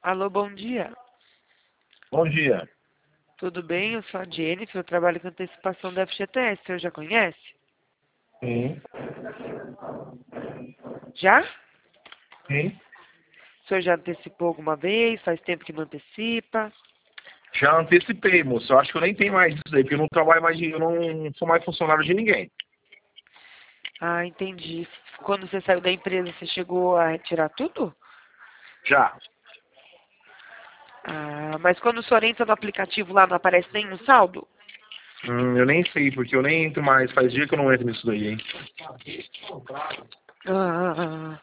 Alô, bom dia. Bom dia. Tudo bem? Eu sou a Jennifer, eu trabalho com antecipação da FGTS. O senhor já conhece? Sim. Já? Sim. O senhor já antecipou alguma vez? Faz tempo que não antecipa? Já antecipei, moço. Eu acho que eu nem tenho mais isso aí, porque eu não trabalho mais eu não sou mais funcionário de ninguém. Ah, entendi. Quando você saiu da empresa, você chegou a retirar tudo? Já. Ah, mas quando o senhor entra no aplicativo lá, não aparece nenhum saldo? Eu nem sei, porque eu nem entro mais. Faz dia que eu não entro nisso daí, hein? Ah,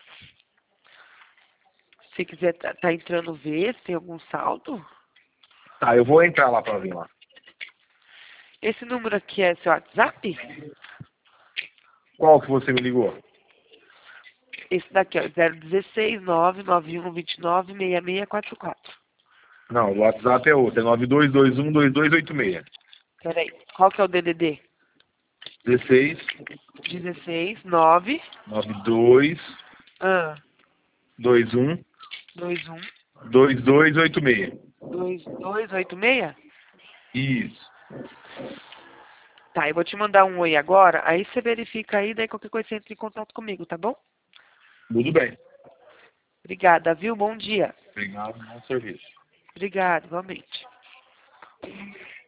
se quiser tá entrando ver se tem algum saldo. Tá, eu vou entrar lá pra ver lá. Esse número aqui é seu WhatsApp? Qual que você me ligou? Esse daqui, ó, 016 991 29 6644. Não, o WhatsApp é outro. É 92212286. Peraí, qual que é o DDD? 16 16 9 92 ah, 21 21 2286. 2286? Isso. Tá, eu vou te mandar um oi agora, aí você verifica aí, daí qualquer coisa você entra em contato comigo, tá bom? Tudo bem. Obrigada, viu? Bom dia. Obrigado, bom serviço. Obrigada, igualmente.